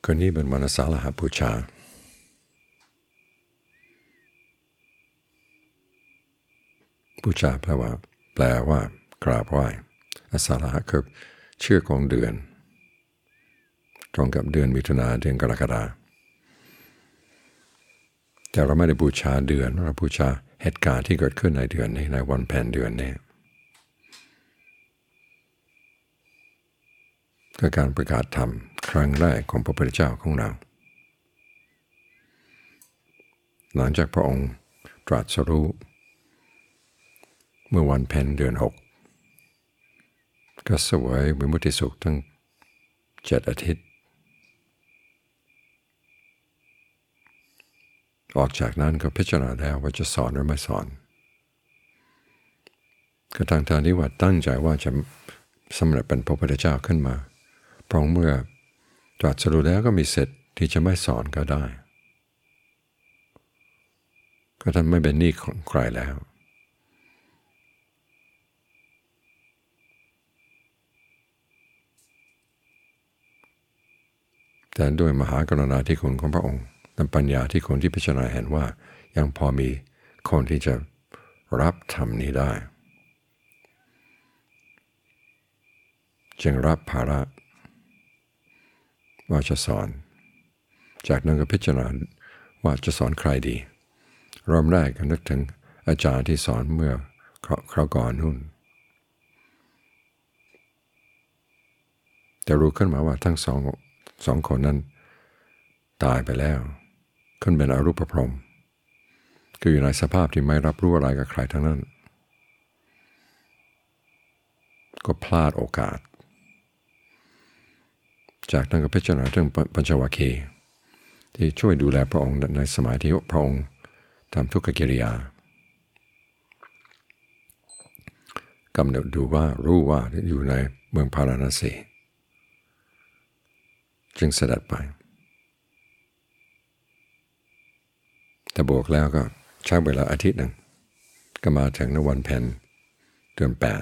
คืนนี้เป็นวันอาสาฬหบูชาบูชาแปลว่ากราบไหว้อาสาฬหะคือชื่อของเดือนตรงกับเดือนมิถุนาเดือนกรกฎาคมแต่เราไม่ได้บูชาเดือนเราบูชาเหตุการณ์ที่เกิดขึ้นในเดือนนี้ในวันแผ่นเดือนนี้คือการประกาศธรรมครั้งแรกของพระพุทธเจ้าของเราหลังจากพระองค์ตรัสรู้เมื่อวันเพ็ญเดือน6ก็เสวยวิมุตติสุขทั้ง7 อาทิตย์ออกจากนั้นก็พิจารณาแล้วว่าจะสอนหรือไม่สอนก็ทางที่ว่าตั้งใจว่าจะสำเร็จเป็นพระพุทธเจ้าขึ้นมาเพราะเมื่อตรัสรู้แล้วก็มีสิทธิ์ที่จะไม่สอนก็ได้ก็ท่านไม่เป็นหนี้ของใครแล้วแต่ด้วยมหากรุณาธิคุณของพระองค์และปัญญาที่คนที่พิจารณาเห็นว่ายังพอมีคนที่จะรับธรรมนี้ได้จึงรับภาระว่าจะสอนจากนั้นก็พิจารณาว่าจะสอนใครดีเริ่มแรกก็นึกถึงอาจารย์ที่สอนเมื่อคราวก่อนนู่นแต่รู้ขึ้นมาว่าทั้งสองคนนั้นตายไปแล้วขึ้นเป็นอรูปพรหมคืออยู่ในสภาพที่ไม่รับรู้อะไรกับใครทั้งนั้นก็พลาดโอกาสจากนั้นก็พิจารณาเรื่องปัญจวัคคีย์ที่ช่วยดูแลพระองค์ในสมัยที่พระองค์ทำทุกขกิริยากำหนดดูว่ารู้ว่าอยู่ในเมืองพาราณสีจึงเสด็จไปแต่บวกแล้วก็ใช้เวลาอาทิตย์หนึ่งก็มาถึงในวันเพ็ญเดือน8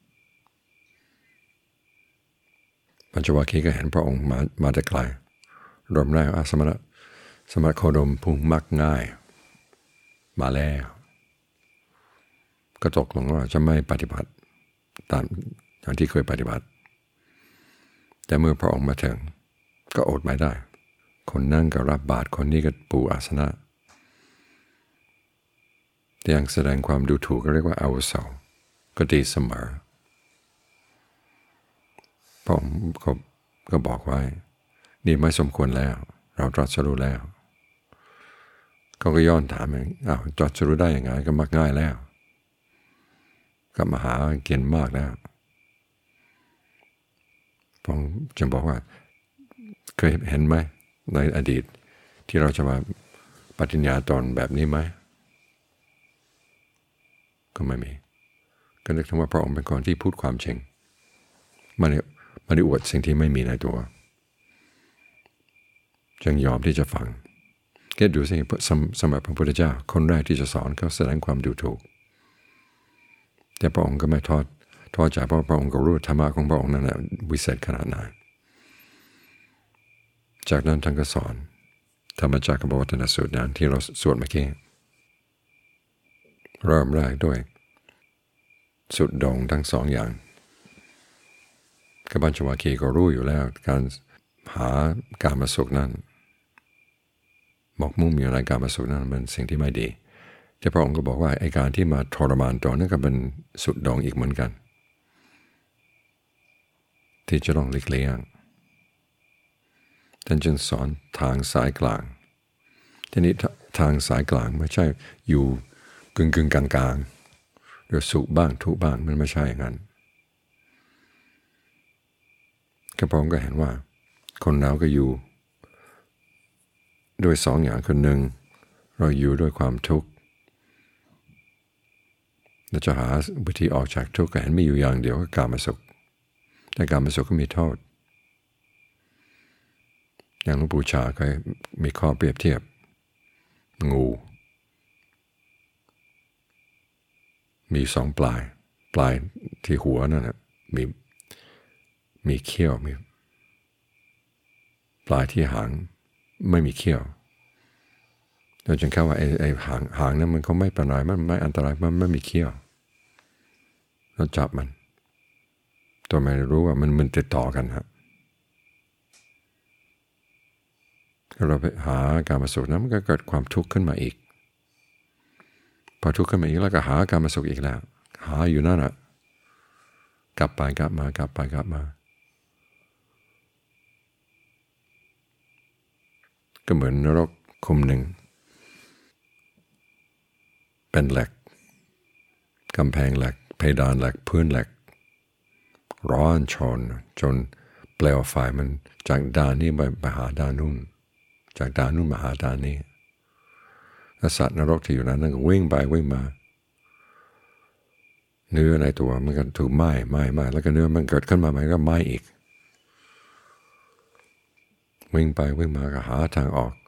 ปัญจวัคคีย์ก็เห็นพระองค์มาแต่ไกลรวมแรกสมณโคดมผู้มักง่ายมาแล้วก็ตกลงว่าจะไม่ปฏิบัติตามอย่างที่เคยปฏิบัติแต่เมื่อพระองค์มาถึงก็อดไม่ได้คนนั่งก็รับบาตรคนนี้ก็ปูอาสนะยังแสดงความดูถูกก็เรียกว่าอาวุโสก็ดีเสมอพระองค์ก็บอกไว้นี่ไม่สมควรแล้วเราตรัสรู้แล้วเขาก็ย้อนถามเองตรัสรู้ได้ยังไงก็มักง่ายแล้วก็มหาเกียรติมากแล้วผมจึงบอกว่าเคยเห็นไหมในอดีตที่เราจะมาปฏิญญาตนแบบนี้ไหมก็ไม่มีก็นึกถึงว่าพระองค์เป็นคนที่พูดความจริงไม่ได้อวดสิ่งที่ไม่มีในตัวจึงยอมที่จะฟังก็ดูสิสมัยพระพุทธเจ้าคนแรกที่จะสอนเขาแสดงความดูถูกแต่พระองค์ก็ไม่ทอดใจเพราะพระองค์ก็รู้ธรรมะของพระองค์นั้นวิเศษขนาดไหนจากนั้นท่านก็สอนธรรมจักรกับวัฒนสูตรนั้นที่เราสวดเมื่อกี้เริ่มแรกด้วยสุดโด่งทั้งสองอย่างกับปัญจวัคคีย์ก็รู้อยู่แล้วการหาการมาสุขนั้นมุ่งมีอะไรการมาสุขนั้นเป็นสิ่งที่ไม่ดีแต่พระองค์ก็บอกว่าไอ้การที่มาทรมานตัวนั้นก็เป็นสุดโด่งอีกเหมือนกันที่จะต้องหลีกเลี่ยงท่านจึงสอนทางสายกลางทีนี้ทางสายกลางไม่ใช่อยู่กึ่งกลางหรือสุขบ้างทุกข์บ้างมันไม่ใช่อย่างนั้นพระองค์ก็เห็นว่าคนเราก็อยู่ด้วยสองอย่างคือหนึ่งเราอยู่ด้วยความทุกข์เราจะหาวิธีออกจากทุกข์ก็เห็นมีอยู่อย่างเดียวก็กามสุขแต่กามสุขก็มีโทษอย่างหลวงปู่ชาเคยมีข้อเปรียบเทียบงูมีสองปลายที่หัวนั่นนะมีเขี้ยวปลายที่หางไม่มีเขี้ยวเราจึงเข้าว่าไอ้หางนั้นมันก็ไม่เป็นไรมันไม่อันตรายมันไม่มีเขี้ยวเราจับมันตัวไม่รู้ว่ามันติดต่อกันครับเราไปหาการมาสุขนั้นมันก็เกิดความทุกข์ขึ้นมาอีกพอทุกข์ขึ้นมาอีกแล้วก็หาการมาสุขอีกแล้วหาอยู่นั่นแหละกลับไปกลับมากลับไปกลับมาก็เหมือนนรกคุมหนึ่งเป็นเหล็กกำแพงเหล็กเพดานเหล็กพื้นเหล็กร้อนจนเปลวไฟมันจากด้านนี้ไปหาด้านนู้นจากด้านนู้นมาหาด้านนี้แล้วสัตว์นรกที่อยู่นั้นก็วิ่งไปวิ่งมาเนื้อในตัวมันก็ถูกไหม้แล้วก็เนื้อมันเกิดขึ้นมาใหม่ก็ไหม้อีกวิ่งไปวิ่งมาก็หาทางออก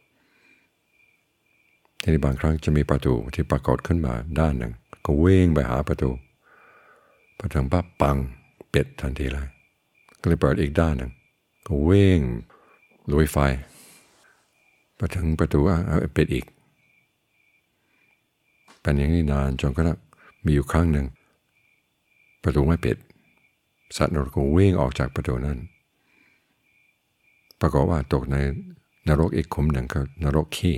ทีนี้บางครั้งจะมีประตูที่ปรากฏขึ้นมาด้านหนึ่งก็วิ่งไปหาประตูพอถึงปั๊บปังปิดทันทีเลยก็เลยเปิดอีกด้านหนึ่งก็วิ่งลุยไฟพอถึงประตูปิดอีกเป็นอย่างนี้นานจนกระทั่งมีอยู่ครั้งหนึ่งประตูไม่ปิดสัตว์นรกก็วิ่งออกจากประตูนั้นปรากฏว่าตกในนรกอีกขุมหนึ่งก็นรกขี้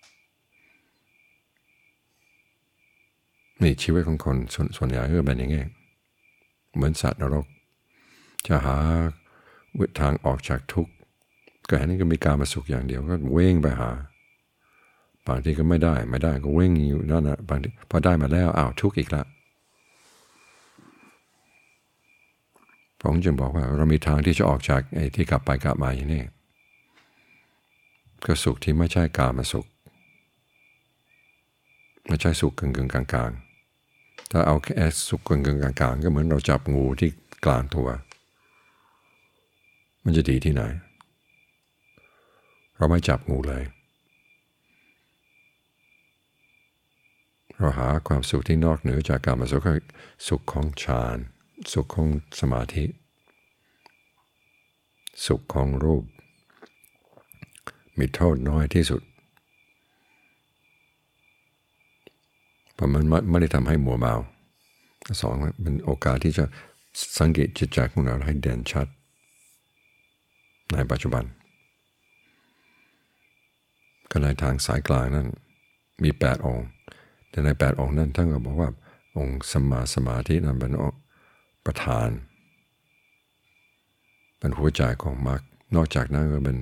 นี่ชีวิตของคนส่วนใหญ่ก็เป็นอย่างนี้เหมือนสัตว์นรกจะหาทางออกจากทุกข์ก็เห็นก็มีการมาสุขอย่างเดียวก็เว่งไปหาบางทีก็ไม่ได้ก็เว่งอยู่นั่นนะบางทีพอได้มาแล้วทุกข์อีกแล้วผมจึงบอกว่าเรามีทางที่จะออกจากไอ้ที่กลับไปกลับมาอย่างนี้ก็สุขที่ไม่ใช่กามสุขไม่ใช่สุขกึ่งกลางๆถ้าเอาแค่สุขกึ่งกลางๆก็เหมือนเราจับงูที่กลางตัวมันจะดีที่ไหนเราไม่จับงูเลยเราหาความสุขที่นอกเหนือจากกามสุขก็สุขของฌานสุขของสมาธิสุขของรูปมีโทษน้อยที่สุดเพราะมันไม่ได้ทำให้มัวเมาสองเป็นโอกาสที่จะสังเกตจิตใจของเราให้เด่นชัดในปัจจุบันก็ในทางสายกลางนั้นมี8องค์แต่ใน8องค์นั้นท่านก็บอกว่าองค์สัมมาสมาธินั้นเป็นประธานเป็นหัวใจของมรรคนอกจากนั้นก็เป็น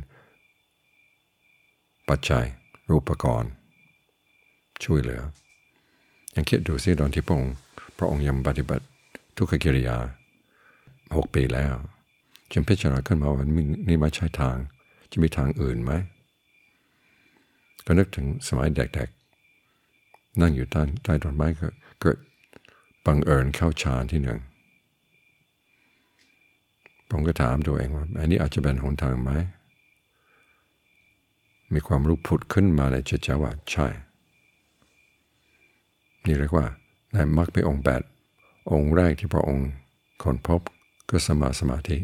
ปัจจัยรูปกรณ์ช่วยเหลือยังคิดดูสิตอนที่พระองค์ยังปฏิบัติทุกขกิริยา6 ปีแล้วจึงพิจารณาขึ้นมาว่านี่ไม่ใช่ทางจะมีทางอื่นไหมก็นึกถึงสมัยเด็กๆนั่งอยู่ใต้ต้นไม้ก็เกิดบังเอิญเข้าฌานที่หนึ่งผมก็ถามตัวเองว่าอันนี้อาจจะเป็นหนทางไหมมีความรู้ผุดขึ้นมาในจิตใจว่าใช่นี่เรียกว่าในมรรคมีองค์8องค์แรกที่พระองค์ค้นพบก็สัมมาสมาธิ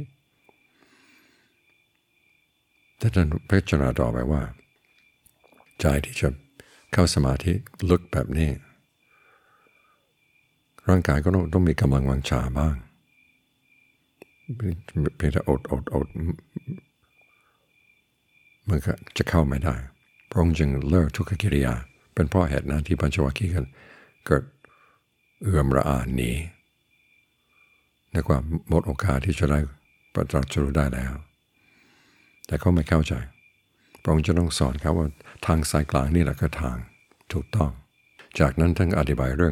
แต่ท่านพิจารณาต่อไปว่าใจที่จะเข้าสมาธิลึกแบบนี้ร่างกายก็ต้องมีกำลังวังชาบ้างเพียงแต่อดมันก็จะเข้าไม่ได้พระองค์จึงเลิกทุกขกิริยาเป็นเพราะเหตุนั้นที่ปัญจวัคคีย์กันเกิดเอื้อมระอาหนีนึกว่าหมดโอกาสที่จะได้ปฏิบัติรู้ได้แล้วแต่เขาไม่เข้าใจพระองค์จะต้องสอนเขาว่าทางสายกลางนี่แหละคือทางถูกต้องจากนั้นท่านอธิบายเรื่อง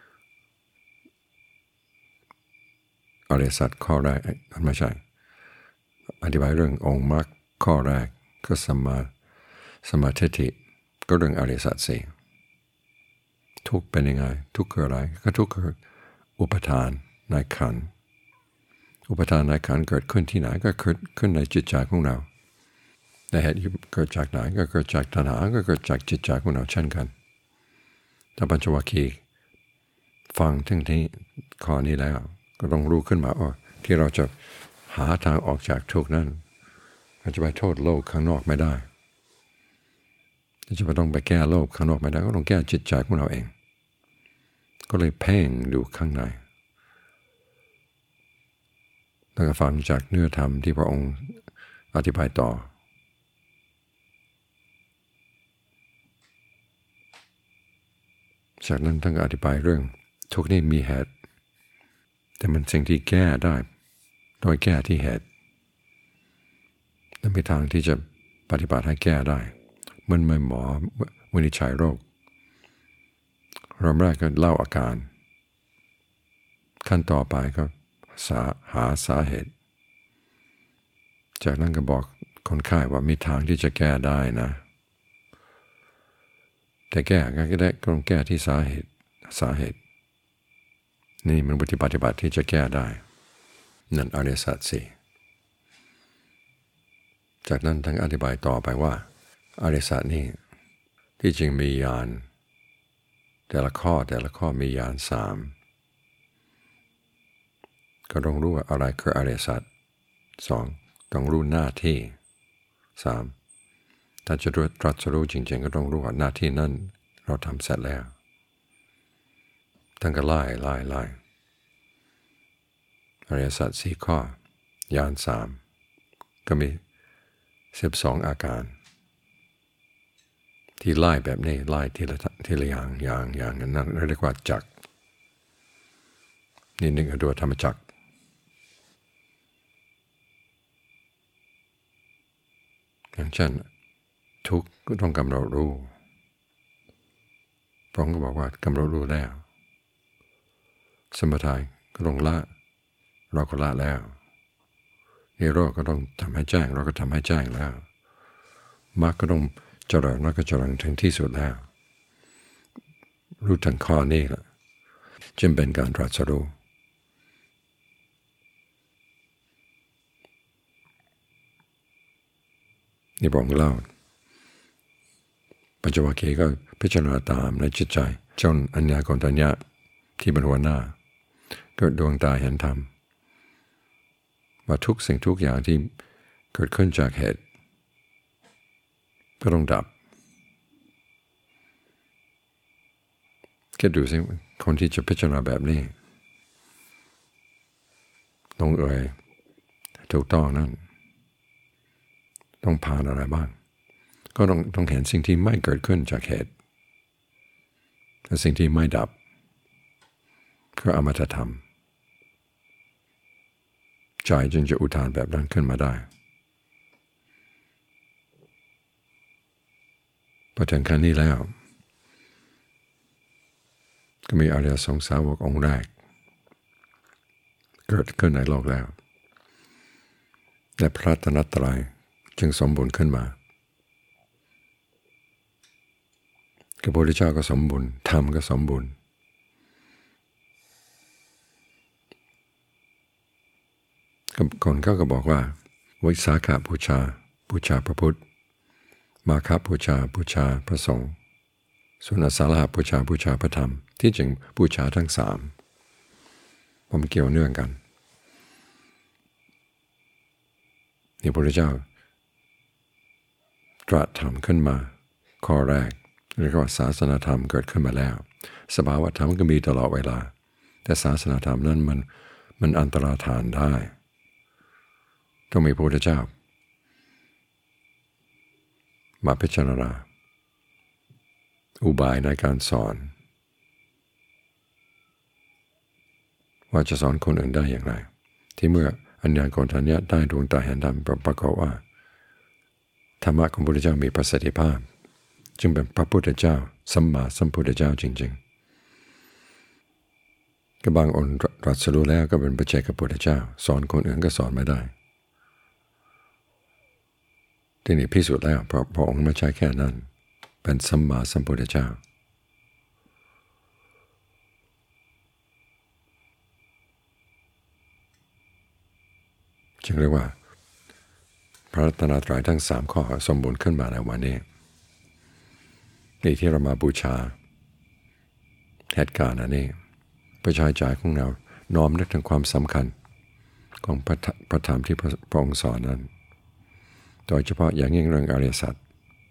อริยสัจข้อแรกไม่ใช่อธิบายเรื่ององค์มรรคข้อแรกก็สัมมาทิฏฐิก็เรื่องอริยสัจสี่ทุกข์เป็นยังไงทุกข์คืออะไรก็ทุกข์คืออุปทานในขันธ์อุปทานในขันธ์เกิดขึ้นที่ไหนก็เกิดขึ้นในจิตใจของเราแต่เหตุเกิดจากไหนก็เกิดจากตัณหาก็เกิดจากจิตใจของเราเช่นกันถ้าปัญจวัคคีย์ฟังทั้งที่ข้อนี้แล้วก็ต้องรู้ขึ้นมาที่เราจะหาทางออกจากทุกข์นั้นเราจะไปโทษโลกข้างนอกไม่ได้จะไม่ต้องไปแก้โลกข้างนอกไม่ได้ก็ต้องแก้จิตใจของเราเองก็เลยเพ่งดูข้างในแล้วก็ฟังจากเนื้อธรรมที่พระองค์อธิบายต่อจากนั้นท่านก็อธิบายเรื่องทุกข์นี้มีเหตุแต่มันสิ่งที่แก้ได้โดยแก้ที่เหตุและมีทางที่จะปฏิบัติให้แก้ได้เมื่อหมอวินิจฉัยโรครอบแรกก็เล่าอาการขั้นต่อไปก็หาสาเหตุจากนั้นก็บอกคนไข้ว่ามีทางที่จะแก้ได้นะแต่แก้ก็ได้ก็ต้องแก้ที่สาเหตุนี่มันปฏิบัติที่จะแก้ได้นั่นอริยสัจสี่จากนั้นท่านอธิบายต่อไปว่าอริยสัจนี่ที่จริงมีญาณแต่ละข้อมีญาณ3ก็ต้องรู้ว่าอะไรคืออริยสัจ2ต้องรู้หน้าที่3ถ้าจะตรัสรู้จริงๆก็ต้องรู้ว่าหน้าที่นั้นเราทำเสร็จแล้วท่านก็ไล่อริยสัจ4ข้อญาณ3ก็มี12อาการที่ไล่แบบนี้ไล่ทีละอย่างนั้นเรียกว่าจักรนี่หนึ่งตัวธรรมจักรอย่างเช่นทุกข์ก็ต้องกำหนดรู้พระองค์ก็บอกว่ากำหนดรู้แล้วสมุทัยก็ต้องละเราก็ละแล้วนิโรธก็ต้องทำให้แจ้งเราก็ทำให้แจ้งแล้วมรรคก็ต้องเจริญแล้วก็เจริญถึงที่สุดแล้วรู้ทั้งข้อนี้แหละจึงเป็นการตรัสรู้นี่บอกเล่าปัญจวัคคีย์ก็พิจารณาตามในจิตใจจนอัญญาโกณฑัญญะที่เป็นหัวหน้าเกิดดวงตาเห็นธรรมว่าทุกสิ่งทุกอย่างที่เกิดขึ้นจากเหตุก็ต้องดับคิดดูสิคนที่จะพิจารณาแบบนี้ลงถูกต้องนั่นต้องผ่านอะไรบ้างก็ต้องเห็นสิ่งที่ไม่เกิดขึ้นจากเหตุและสิ่งที่ไม่ดับคืออมตะธรรมใจจึงจะอุทานแบบนั้นขึ้นมาได้พอถึงขั้นนี้แล้วก็มีอริยสงสาวกองค์แรกเกิดขึ้นในโลกแล้วและพระรัตนตรัยจึงสมบูรณ์ขึ้นมาพระพุทธเจ้าก็สมบูรณ์ธรรมก็สมบูรณ์คนเขาก็บอกว่าวิสาขบูชาพระพุทธมาฆบูชาพระสงฆ์ส่วนอาสาฬหบูชาพระธรรมที่จริงบูชาทั้ง3ผมเกี่ยวเนื่องกันนี่พระพุทธเจ้าตรัสธรรมขึ้นมาข้อแรกเรียกว่าศาสนธรรมเกิดขึ้นมาแล้วสภาวะธรรมก็มีตลอดเวลาแต่ศาสนธรรมนั้นมันอันตรธานได้ต้องมีพระพุทธเจ้ามาพิจารณาอุบายในการสอนว่าจะสอนคนอื่นได้อย่างไรที่เมื่ออัญญาโกณฑัญญะได้ดวงตาเห็นธรรมปรากฏว่าธรรมะของพระพุทธเจ้ามีประสิทธิภาพจึงเป็นพระพุทธเจ้าสัมมาสัมพุทธเจ้าจริงๆก็บางองค์ตรัสรู้แล้วก็เป็นพระเจ้าพุทธเจ้าสอนคนอื่นก็สอนไม่ได้ที่นี่พิสูจน์แล้วเพราะพระองค์ไม่ใช่แค่นั้นเป็นสัมมาสัมพุทธเจ้าจึงเรียกว่าพระรัตนตรัยทั้ง3ข้อสมบูรณ์ขึ้นมาในวันนี้นี่ที่เรามาบูชาเหตุการณ์อันนี้ประชาใจของเราน้อมนึกถึงความสำคัญของพระธรรมที่พระองค์สอนนั้นโดยเฉพาะอย่างยิ่งเรื่องอริยสัจ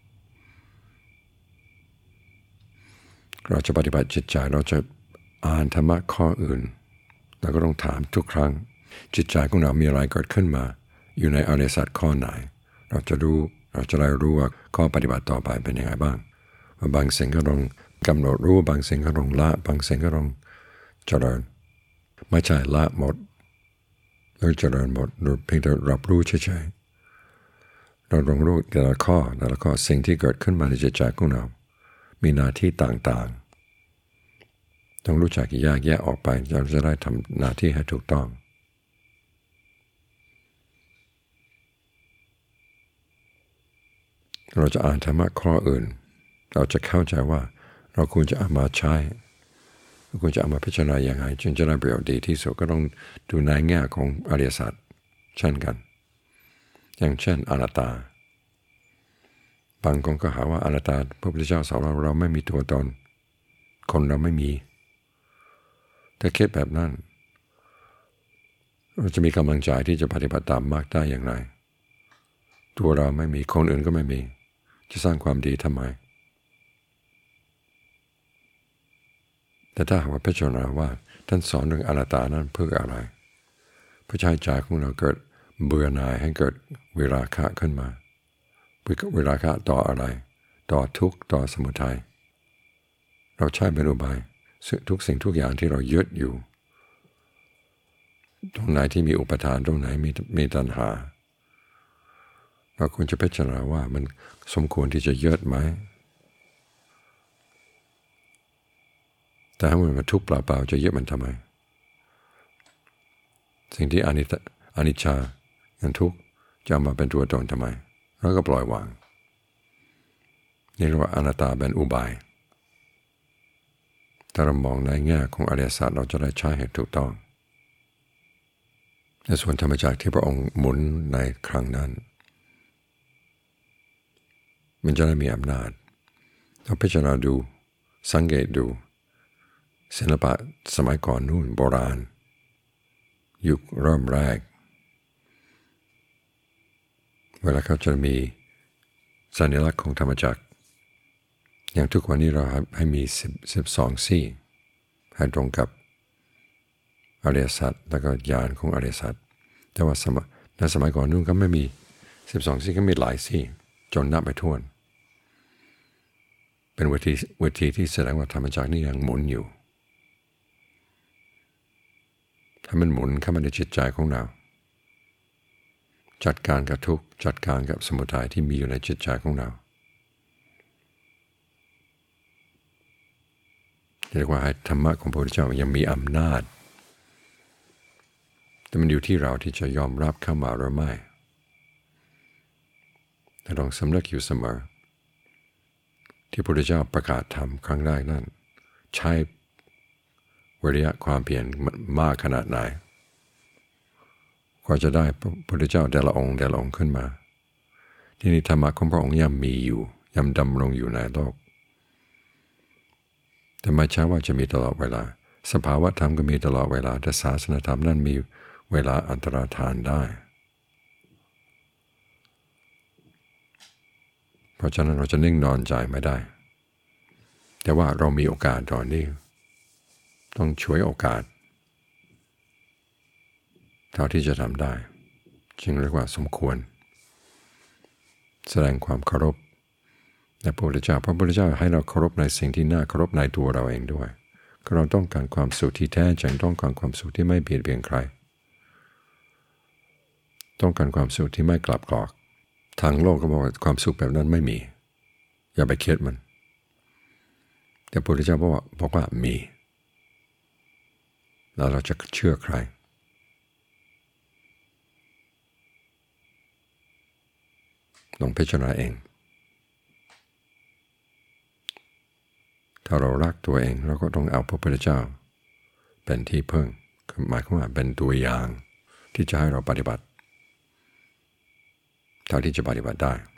เราจะปฏิบัติจิตใจเราจะอ่านธรรมะข้ออื่นเราก็ต้องถามทุกครั้งจิตใจของเรามีอะไรเกิดขึ้นมาอยู่ในอริยสัจข้อไหนเราจะได้รู้ว่าข้อปฏิบัติต่อไปเป็นยังไงบ้างบางสิ่งก็ต้องกำหนดรู้บางสิ่งก็ต้องละบางสิ่งก็ต้องเจริญไม่ใช่ละหมดหรือเจริญหมดหรือเพียงแต่รับรู้เฉยๆเราต้องรู้แต่ละข้อสิ่งที่เกิดขึ้นมาในจิตใจของเรามีหน้าที่ต่างๆต้องรู้จักแยกแยะออกไปเราจะได้ทำหน้าที่ให้ถูกต้องเราจะอ่านธรรมะข้ออื่นเราจะเข้าใจว่าเราควรจะเอามาใช้เราควรจะเอามาพิจารณาอย่างไรจึงจะได้ประโยชน์ดีที่สุดก็ต้องดูในแง่ของอริยสัจเช่นกันอย่างเช่นอนัตตาบางคนก็หาว่าอนัตตาพระพุทธเจ้าสอนเราไม่มีตัวตนคนเราไม่มีถ้าคิดแบบนั้นเราจะมีกำลังใจที่จะปฏิบัติตามมรรคได้อย่างไรตัวเราไม่มีคนอื่นก็ไม่มีจะสร้างความดีทำไมแต่ถ้าหากว่าพิจารณาว่าท่านสอนเรื่องอนัตตานั้นเพื่ออะไรเพื่อให้ใจของเราเกิดเบื่อหน่ายให้เกิดวิราคะขึ้นมาวิราคะต่ออะไรต่อทุกข์ต่อสมุทัยเราใช้เป็นอุบายทุกสิ่งทุกอย่างที่เรายึดอยู่ตรงไหนที่มีอุปทานตรงไหนมีตัณหาเราควรจะพิจารณาว่ามันสมควรที่จะยึดไหมแต่ถ้ามันทุกข์เปล่าๆจะยึดมันทำไมสิ่งที่อนิจจาอย่างทุกข์จะเอามาเป็นตัวตนทำไมแล้วก็ปล่อยวางนี่เรียกว่าอนัตตาเป็นอุบายถ้าเรามองในแง่ของอริยสัจเราจะได้ใช้ให้ถูกต้องในส่วนธรรมจักรที่พระองค์หมุนในครั้งนั้นมันจะได้มีอำนาจเราพิจารณาดูสังเกตดูศิลปะสมัยก่อนนู่นโบราณยุคเริ่มแรกเวลาเขาจะมีสัญลักษณ์ของธรรมจักรอย่างทุกวันนี้เราให้มี12ซี่ให้ตรงกับอริยสัจแล้วก็ญาณของอริยสัจแต่ว่าในสมัยก่อนนู่นก็ไม่มี12ซี่ก็มีหลายซี่จนนับไปถ้วนเป็นวิธีที่แสดงว่าธรรมจักรนี่ยังหมุนอยู่ถ้ามันหมุนเข้ามาในจิตใจของเราจัดการกับทุกข์จัดการกับสมุทัยที่มีอยู่ในจิตใจของเราเรียกว่าธรรมะของพระพุทธเจ้ายังมีอำนาจแต่มันอยู่ที่เราที่จะยอมรับเข้ามาหรือไม่แต่ต้องสำนึกอยู่เสมอที่พระพุทธเจ้าประกาศธรรมครั้งแรกนั้นใช้วิริยะความเพียรมากขนาดไหนกว่าจะได้พระพุทธเจ้าแต่ละองค์ขึ้นมาที่นี่ธรรมะของพระองค์ยังมีอยู่ยังดำรงอยู่ในโลกแต่ไม่ใช่ว่าจะมีตลอดเวลาสภาวะธรรมก็มีตลอดเวลาแต่ศาสนธรรมนั้นมีเวลาอันตรธานได้เพราะฉะนั้นเราจะนิ่งนอนใจไม่ได้แต่ว่าเรามีโอกาสตอนนี้ต้องช่วยโอกาสเท่าที่จะทำได้จึงเรียกว่าสมควรแสดงความเคารพในพระพุทธเจ้าให้เราเคารพในสิ่งที่น่าเคารพในตัวเราเองด้วยเราต้องการความสุขที่แท้จริงต้องการความสุขที่ไม่เบียดเบียนใครต้องการความสุขที่ไม่กลับกรอกทางโลกก็บอกว่าความสุขแบบนั้นไม่มีอย่าไปคิดมันแต่พระพุทธเจ้าบอกว่ามีแล้วเราจะเชื่อใครลองพิจารณาเองถ้าเรารักตัวเองเราก็ต้องเอาพระพุทธเจ้าเป็นที่พึ่งหมายความว่าเป็นตัวอย่างที่จะให้เราปฏิบัติเท่าที่จะปฏิบัติได้